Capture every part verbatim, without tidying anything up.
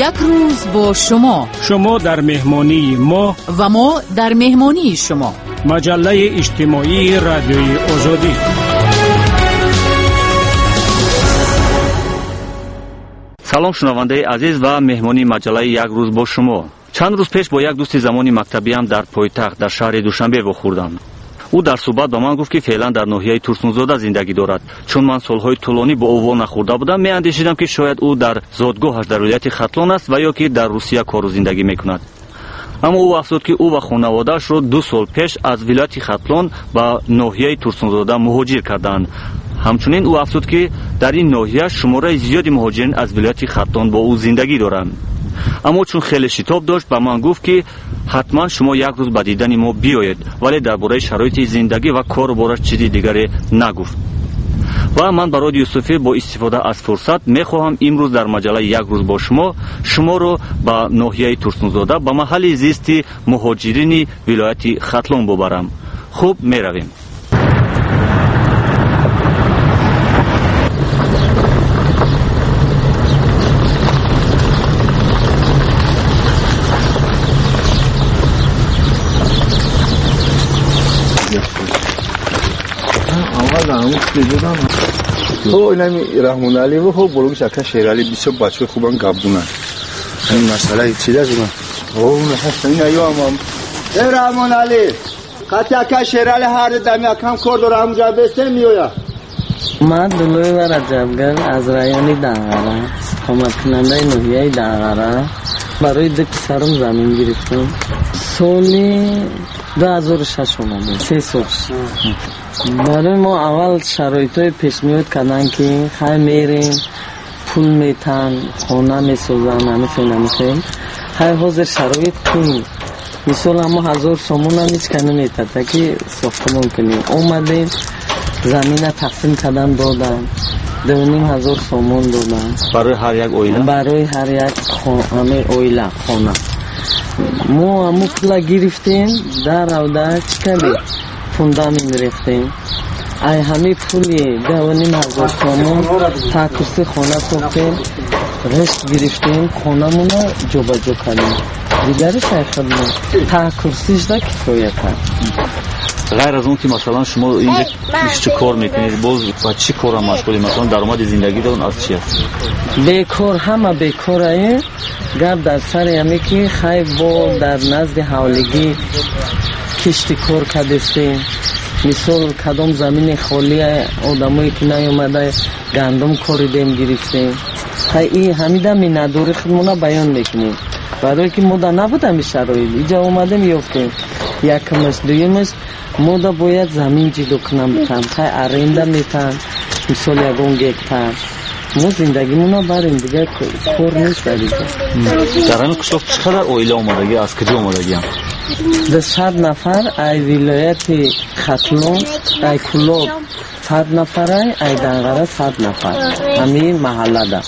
یک روز با شما، شما در مهمانی ما و ما در مهمانی شما. مجله اجتماعی رادیوی آزادی. سلام شنونده عزیز و مهمانی مجله یک روز با شما. چند روز پیش با یک دوست زمانی مکتبیم در پایتخت در شهر دوشنبه واخوردم. او در صحبت با من گفت که فعلا در ناحیه تورسنوزاده زندگی دارد. چون من سالهای طولانی با او نخورده بودم، می اندیشیدم که شاید او در زادگاهش در ولایت ختلان است و یا که در روسیه کار و زندگی میکند. اما او افزود که او و خانواده‌اش را دو سال پیش از ولایت ختلان به ناحیه تورسنوزاده مهاجر کردند. همچنین او افزود که در این ناحیه شماره زیادی مهاجرین از ولایت ختلان با او زندگی دارند. اما چون خیلی شتاب داشت به من گفت که حتما شما یک روز به دیدن ما بیایید، ولی درباره شرایط زندگی و کار و بارش چیزی دیگری نگفت. و من برای یوسفی با استفاده از فرصت میخواهم امروز در مجله یک روز با شما شما رو به ناحیه تورسنوزاده به محل زیست مهاجرین ولایت ختلان ببرم. خوب میرویم. تو اینمی رحمان علی و خب بلوگ شکر شیر علی بسیار بچه خوبان گبدونن. این مسئله چی دست من؟ اوه نحست این ایو امام ای رحمان علی قطع اکر شیر علی هر دمی اکم کرد و همجا بسته میویا. من دلوی و رجبگر از رایانی دنگره سقامت کننده نوحیه دنگره برای دو پسرم زمین گرفتم. سالی دو هزار و شش اومده، سه سال. برای ما اول شرایط های پیش میاد کردن که خیلی میریم پول میتن خونه میسازن همیشه نمیشه. خیلی حاضر شرایط پول مثال اما هزار سامون هم هیچ کنه میتد که ساختمون کنیم. اومدیم زمین تقسیم کردن دادن، دو نیم هزار سامون دادن برای هر یک اویله، برای هر یک خانه اویله خانه. ما همو پولا گرفتیم در روده چی کنیم فوندامین ریختیم. ای همه پولی دو نیم هزار سامون تا کرسی خانه ساختیم، رشت گرفتیم خانه مونو جو با جو کردیم. دیگرش ای خدمت تا کرسیش دا کفایت کرد. غیر از اون که مثلا شما اینجا چه کار میکنید، باز با چی کار هم مشغولی؟ مثلا درآمد زندگی دارون از چی است؟ بیکار همه بیکاره. گرد در سر همی که خیلی با در نزد حولگی کشتی کار کردستیم. مثال کدام زمین خالی آدمایی که نیومده گندم کاریدیم گرفتیم. خیلی همیده می نداری خودمونه بیان میکنیم برای که مده نبودم شرایط اینجا اومدیم یافتیم. یکمش دویمش مده باید زمین جلو کنم بتن خیلی ارنده میتن مثال یکون گکتر ما زندگیمونو بریم دیگه کار نیست در اینجا. در این قشاق چقدر اویله اومدگی از کجا اومدگی هم؟ ده صد نفر ای ولایت ختلان ای کلاب صد نفر ای دنگره صد نفر همین محله ده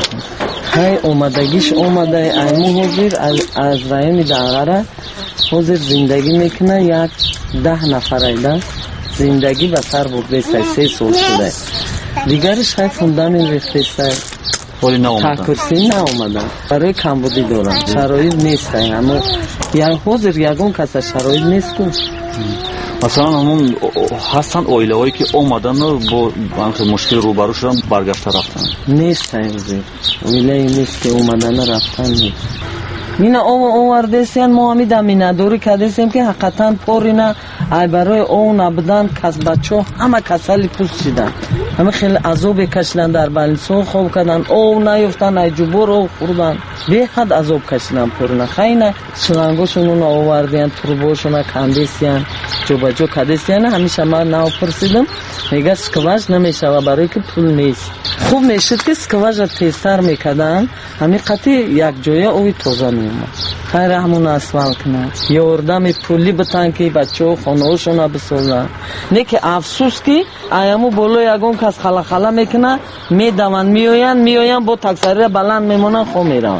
خیلی اومدگیش اومده. ای مهاجر از, از رایان دنگره حاضر زندگی میکنه یک ده نفر ایده زندگی به سر برده سه سه سال شده. دیگرش خیلی فوندامین ریخته است ولی نه کرسی نه اومدن برای کمبودی دارن شرایط نیست. اما یا حاضر یکون کسی شرایط نیست کن. مثلا همون هستن اویله هایی که اومدن و با مشکل روبرو شدن برگشته رفتن نیست. اویله نیست که اومدن رفتن نیست. مینا او اووردستین ما همی دمی نداری کردستیم که حقیقتا پورینا ای برای او نبودن کس بچه همه کسلی پوست شدن، همه خیلی عذاب کشیدن در بلنسون خوب کردن او نیفتن ای جبور او خوردن به حد عذاب کشیدن پورینا. خیلی سلنگوشون اون آوردین تربوشون کندستین جو با جو کردستین. همیشه من نو پرسیدم میگه سکواج نمیشه و برای که پول نیست. خوب میشد که سکواج تیستر میکردن همین قطعی یک جایه اوی توزه میومد. خیلی همون اسوال کنه یاردم پولی بتن که بچه و خانه هاشون بسازن. نه که افسوس که ایامو بولو یکون کس خلا خلا میکنه میدون میوین میوین با تکسری بلند میمونن خو میرن.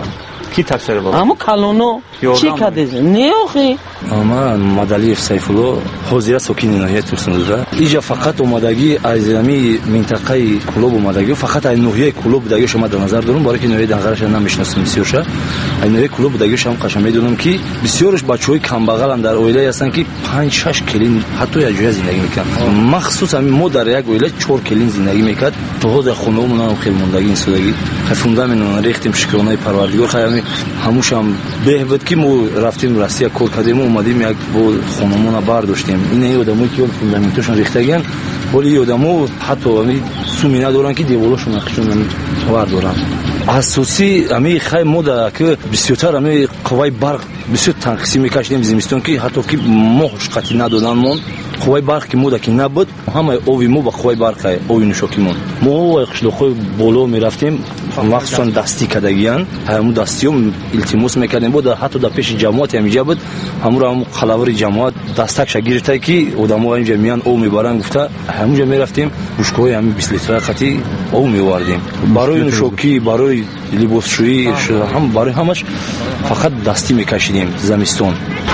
کی تقصیر بود؟ اما کلونو چی کردید؟ نه آخی اما مدلیف سیفولو حاضر ساکن ناحیه ترسنوزه اینجا فقط اومدگی از می منطقه کلوب اومدگی فقط از ناحیه کلوب بودگی شما در نظر دارم برای که ناحیه دنگرش نمیشناسم بسیارش از ناحیه کلوب بودگیش هم قشنگ میدونم که بسیارش بچهای کم بغلن در اویله هستن که پنج شش کلین حتی یک جای زندگی میکنن مخصوص همین ما در یک اویله چهار کلین زندگی میکرد تو خود خونه‌مون هم خیلی موندگی این سودگی خفونده من ریختیم شکرانه پروردگار خیلی هموش هم بهبود که ما رفتیم روسیه کار کردیم اومدیم یک بو خونمون برداشتیم این ای آدمایی که فوندامنتشون ریختگن ولی آدمو حتی همین سومی ندارن که دیوالاشون نقشون بردارن اساسی همین خیلی مودا که بسیارتر همین قوای برق بسیار تنقسی میکشیدیم زمستون که حتی که ماهش قطعی ندادنمون قوای برق که مودا که نبود همه اوی مو با قوای برق اوی نشاکیمون ما قشلوخوی بالا میرفتیم مخصوصا دستی کدگیان همون دستیوم التماس میکردیم بود حتی در پیش جماعت همینجا بود همون هم خلاور جماعت دستک گرفته که آدم‌ها اینجا میان او میبرن گفته همونجا میرفتیم بشکه‌های همین بیست لیتر قطعی او میواردیم برای نشاکی برای لباسشویی هم برای همش فقط دستی میکشیدیم زمستون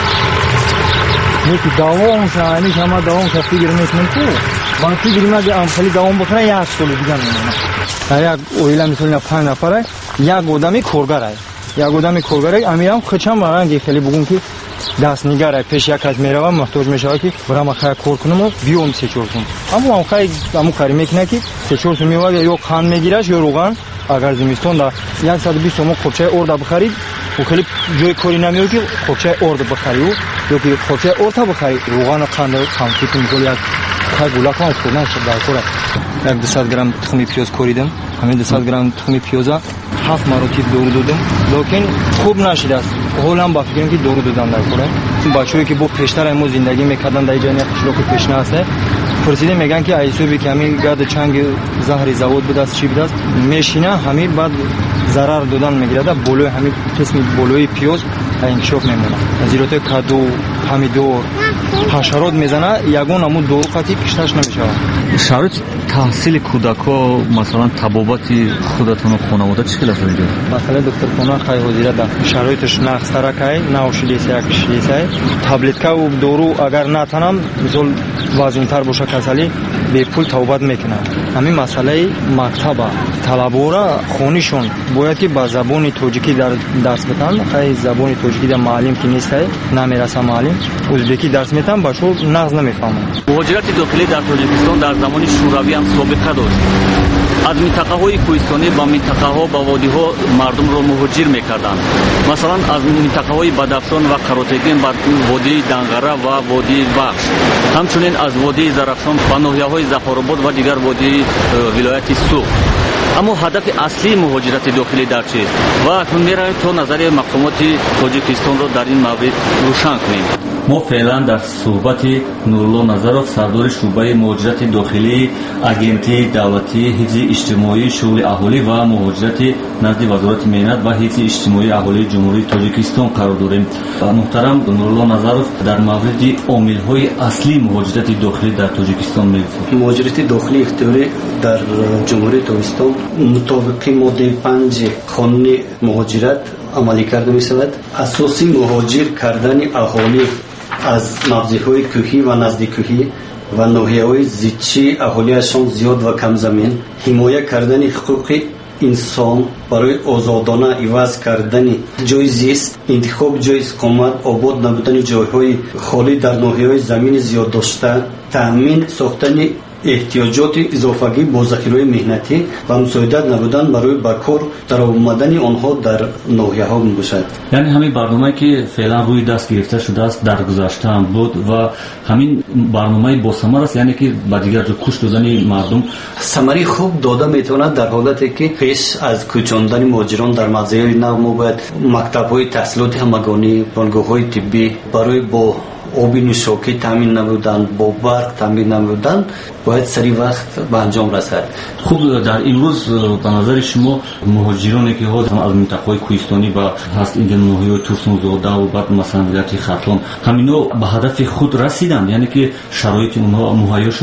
میگی دوام شانی شما دوام کافی گرمیش منکو باقی گرمه ام خیلی دوام بکنه یک سال دیگه میمونه یک اویلا مثلا پنج نفره یک آدمی کارگره یک آدمی کارگره امیرم خچم رنگی خیلی بگم که دست نگاره پیش یک از میروم محتاج میشه که برام خیلی کار کنم و بیام سه چهار سوم اما هم خیلی امو کاری میکنه که سه چهار سوم میواد یا خان میگیرش یا روغن اگر زمستون دا صد و بیست سوم خوبچه ارد بخرید و خیلی جای کاری نمیاد که خوبچه ارد بخرید یا که خوبچه ارد بخرید روغن قند خامسی میکنی یک خیلی گولاک هم خوردن شد در کاره یک دویست گرم تخم پیاز کوریدم همین دویست گرم تخم پیاز هفت مرتبه دور دادم لیکن خوب نشد است حالا با فکرم که دور دادم در کاره بچه‌ای که با پیشتر امو زندگی میکردن در جای قشلوک پیشنا است پرسیده میگن که ایسوبی که همین گرد چنگ زهر زواد بود است چی بود است میشینه همین بعد ضرر دادن میگیره بالای همین قسم بالای پیاز انکشاف میمونه زیرات کدو پمیدور حشرات میزنه یگون همون دور قطعی کشتش نمیشه شرایط تحصیل کودکا مثلا طبابت خودتون و خانواده چی است اینجا مثلا دکتر خونه خیلی حاضر ده شرایطش نقص ترکای نوشلیس یک شلیسای تابلتکا و دورو اگر نتونم مثلا وزن‌تر باشه کسلی به پول توبت میکنه همین مسئله مکتب طلبورا خونیشون باید که با زبان تاجیکی در درس بدن خیلی زبان تاجیکی در معلم که نیست نمیرسه معلم ازبکی درس میتن باشو نقض نمیفهمن مهاجرت داخلی در تاجیکستان در زمان شوروی هم سابقه داشت از منطقه های کوهستانی با منطقه ها با وادی ها مردم را مهاجر میکردند مثلا از منطقه های بدخشان و قراتگین بر وادی دنگره و وادی بخش همچنین از وادی زرافشان و ناحیه های ظفرآباد و دیگر وادی ولایت سوق اما هدف اصلی مهاجرت داخلی در چیست و اکنون می‌رویم تا نظر مقامات تاجیکستان را در این مورد روشن کنیم ما فعلا در صحبت نورالله نظرов سردار شعبه مهاجرت داخلی агенти давлатии ҳифзи иҷтимоии шуғли аҳолӣ ва муҳоҷирати назди вазорати меҳнат ва ҳифзи иҷтимоии аҳолии ҷумҳурии тоҷикистон қарор дорем. муҳтарам нуралло назаров дар мавриди омилҳои аслии муҳоҷирати дохилӣ дар тоҷикистон мегӯфад. муҳоҷирати дохилии ихтиёрӣ дар ҷумҳурии тоҷикистон мутобиқи моддаи панҷи қонуни муҳоҷират амалӣ карда мешавад. асоси муҳоҷир кардани аҳолӣ аз мавзеъҳои кӯҳӣ ва наздикӯҳӣ ва ноҳияҳои зидчии аҳолияшон зиёд ва камзамин, ҳимоя кардани ҳуқуқи инсон барои озодона иваз кардани ҷойи зист, интихоби ҷойи иқомат, обод набудани ҷойҳои холӣ дар ноҳияҳои замини зиёддошта, таъмин сохтани эҳтиёҷоти изофагӣ бо захираҳои меҳнатӣ ва мусоидат набудан барои ба кор даромадани онҳо дар ноҳияҳо мебошад. яъне ҳамин барномае ки феълан рӯи даст гирифта шудааст дар гузашта ҳам буд ва ҳамин барномаи босамар аст, яъне ки ба дигар ҷо куш додани мардум самари хуб дода метавонад дар ҳолате ки пеш аз кӯчондани муҳоҷирон дар мавзеъҳои нав мо бояд мактабҳои таҳсилоти ҳамагонӣ, бонгоҳҳои тиббӣ барои бо оби нӯшокӣ таъмин намудан, бо барқ таъмин намудан бояд сари вақт ба анҷом расад. хуб, дар имрӯз ба назари шумо муҳоҷироне ки ҳозир аз минтақаҳои кӯҳистонӣ ба ҳаст инҷа ноҳияҳои турсунзода ва баъд масалан вилояти хатлон ҳамино ба ҳадафи худ расиданд, яъне ки шароити онҳо муҳайё шудааст?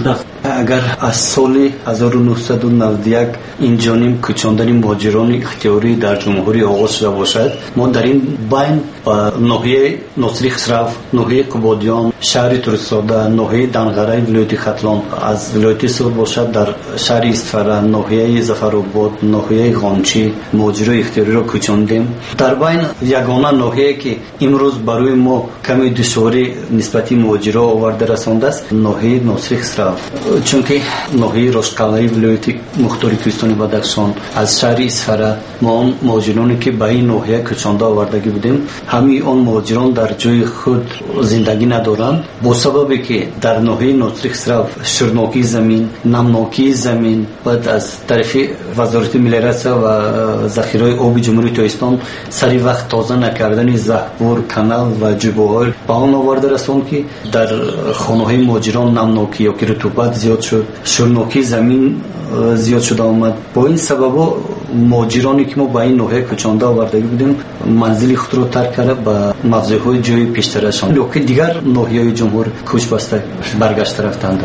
اگر از سال هزار و نهصد و نود و یک این جانب کوچاندن مهاجران اختیاری در جمهوری آغاز شده باشد، ما در این بین ناحیه ناصری خسرو، ناحیه قبادیان، شهر تورستاده، ناحیه دنغره ولایت ختلان، از ولایت سور باشد در شهر استفره، ناحیه ظفرآباد، ناحیه غانچی مهاجران اختیاری را کوچاندیم. در بین یگانه ناحیه که امروز برای ما کمی دشواری نسبتی مهاجران آورده رسانده است ناحیه ناصری خسرو، چون که ناحیه راشقلعه ولایت مختار کوهستان بدخشان از شهر استفره ما آن مهاجرانی که به این ناحیه کوچانده آوردگی بودیم، همین آن مهاجران در جای خود زندگی ندارند، با سببی که در ناحیه ناصری خسرو شورناکی زمین، نمناکی زمین، بعد از طرف وزارت ملیت و ذخیره آب جمهوری تاجیکستان سری وقت تازه نکردن زهبور، کانال و جوبوهر به آن آورده رساند که در خانه‌های مهاجران نمناکی یا که رطوبت زیاد شد، شورناکی زمین زیاد شده آمد. با این سببا مهاجرانی که ما به این ناحیه کوچانده آوردگی بودیم منزل خود را ترک کرده به موضع‌های جای پیشترشان یا که دیگر ناحیه‌های جمهور کوچ بسته برگشته رفتند.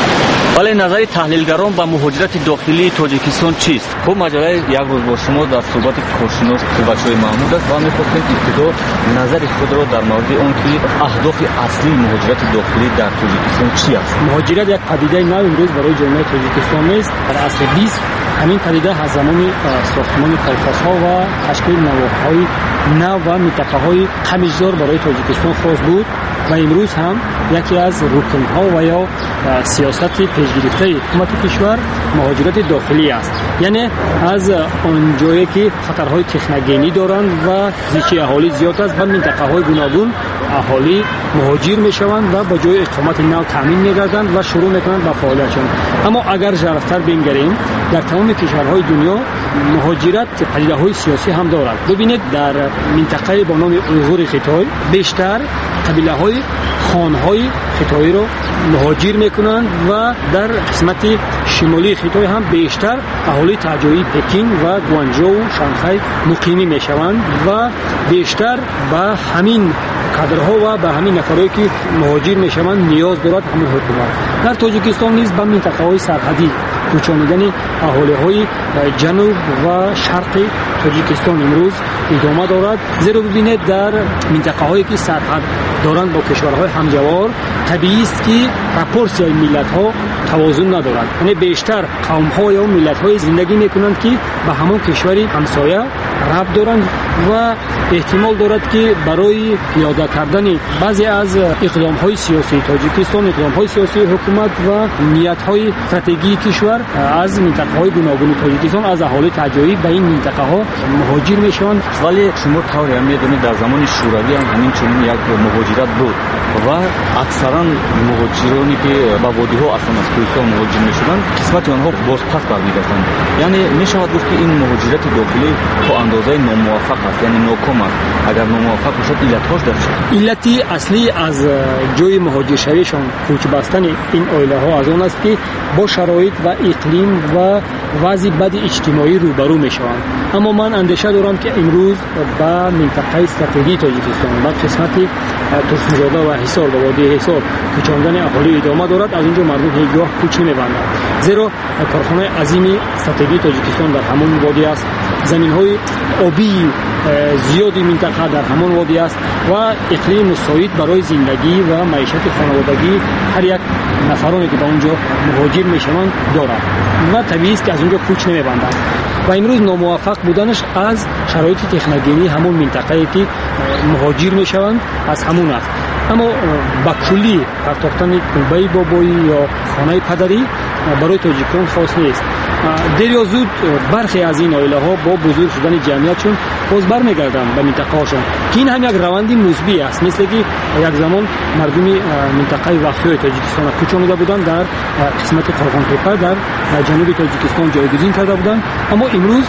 ولی نظر تحلیلگران با مهاجرت داخلی تاجیکستان چیست؟ خب مجله یک روز با شما در صحبت کارشناس بچه‌های محمود است و ما می‌خواستیم ابتدا نظر خود را در مورد آن که اهداف اصلی مهاجرت داخلی در تاجیکستان چی است؟ مهاجرت یک پدیده نو امروز برای جامعه تاجیکستان نیست. در عصر بیست همین پدیده از زمان ساختمان کالخاس‌ها و تشکیل نواحی‌های نو و منطقه‌های همیشه‌دار برای تاجیکستان خاص بود و امروز هم یکی از رکن‌ها و یا سیاست پیشگرفته حکومت کشور مهاجرت داخلی است. یعنی از آن جایی که خطرهای تکنوگنی دارند و زیچی اهالی زیاد است و منطقه‌های گوناگون اهالی مهاجر میشوند و با جای اقامت نو تامین می‌گردند و شروع می‌کنند به فعالیتشان. اما اگر ژرفتر بنگریم در تمام کشورهای دنیا مهاجرت پدیده‌های سیاسی هم دارد. ببینید در منطقه با نام اویغور خیتای بیشتر قبیله‌های خانهای خیتایی رو مهاجر میکنند و در قسمت شمالی خیتای هم بیشتر اهالی تاجایی پکین و گوانجو و شانگهای مقیمی میشوند و بیشتر به همین کادرها و به همین نفرایی که مهاجر میشوند نیاز دارد همین حکومت. در تاجیکستان نیز به منطقه‌های سرحدی کوچانیدن اهالی‌های جنوب و شرق تاجیکستان امروز ادامه دارد، زیرا ببینید در منطقه‌هایی که سرحد دارند با کشورهای همجوار طبیعی است که پروپورسیای ملت‌ها توازن ندارد، یعنی بیشتر قوم‌ها یا ملت‌های زندگی می‌کنند که به همون کشوری همسایه ربط دارند و احتمال دارد که برای پیاده کردن بعضی از اقدام‌های سیاسی تاجیکستان، اقدام‌های سیاسی حکومت و نیت‌های استراتژیکی کشور از منطقه‌های گوناگون تاجیکستان از اهالی تاجایی به این منطقه‌ها مهاجر میشوند. ولی شما طوری هم می‌دونید در زمان شوروی هم همین چنین یک مهاجرت بود و اکثرا مهاجرانی که به وادی‌ها اصلا از کوهستان مهاجر میشدند قسمت آنها باز پس برمیگشتند. یعنی میشود گفت که این مهاجرت داخلی تا اندازه ناموفق است، یعنی ناکام است. اگر ناموفق باشد علت‌هاش در چیست؟ علتی اصلی از جای مهاجر شویشان کوچ بستن این عائله‌ها از آن است که با شرایط و اقلیم و وضع بد اجتماعی روبرو میشوند. اما من اندیشه دارم که امروز به منطقه استراتژی تاجیکستان و قسمت ترسمزاده و حصار و وادی حصار کوچاندن اهالی ادامه دارد. از اینجا مردم هیچگاه کوچ نمی‌بندند، زیرا کارخانه عظیم استراتژی تاجیکستان در همون وادی است، زمین‌های آبی زیادی منطقه در همون وادی است و اقلیم مساعد برای زندگی و معیشت خانوادگی هر یک نفرانی که به اونجا مهاجر میشوند دارد و طبیعی است که از اونجا کوچ نمی‌بندند و امروز ناموفق بودنش از شرایط تکنوگنی همون منطقه‌ای که مهاجر میشوند از همون است. اما با کلی پرداختن کلبه بابایی یا خانه پدری برای تاجیکان خاص نیست. دیر یا زود برخی از این عائله‌ها با بزرگ شدن جمعیتشون باز برمیگردند به منطقه‌هاشون که این هم یک روندی مثبت است، مثل که یک زمان مردم منطقه وقفی تاجیکستان کوچانیده بودند، در قسمت قرغان تپه در جنوب تاجیکستان جایگزین کرده بودند، اما امروز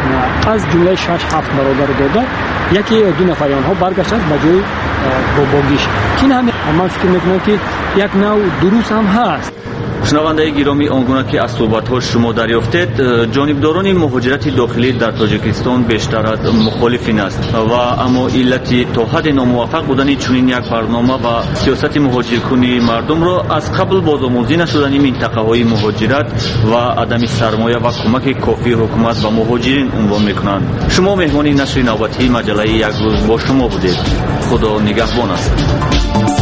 از جمله شش هفت برادر داده یکی دو نفر آنها برگشتند به جای باباگیش که این هم من فکر میکنم که یک نوع درست هم هست. шунавандаи гиромӣ он гуна ки аз суҳбатҳо шумо дарёфтед, ҷонибдорони муҳоҷирати дохилӣ дар тоҷикистон бештар аз мухолифин аст ва аммо иллати то ҳадде номуваффақ будани чунин як барнома ва сиёсати муҳоҷиркунии мардумро аз қабл бозомӯзӣ нашудани минтақаҳои муҳоҷират ва адами сармоя ва кӯмаки кофии ҳукумат ба муҳоҷирин унвон мекунанд. шумо меҳмони нашри навбатии маҷаллаи як рӯз бо шумо будед. худо нигаҳбон аст.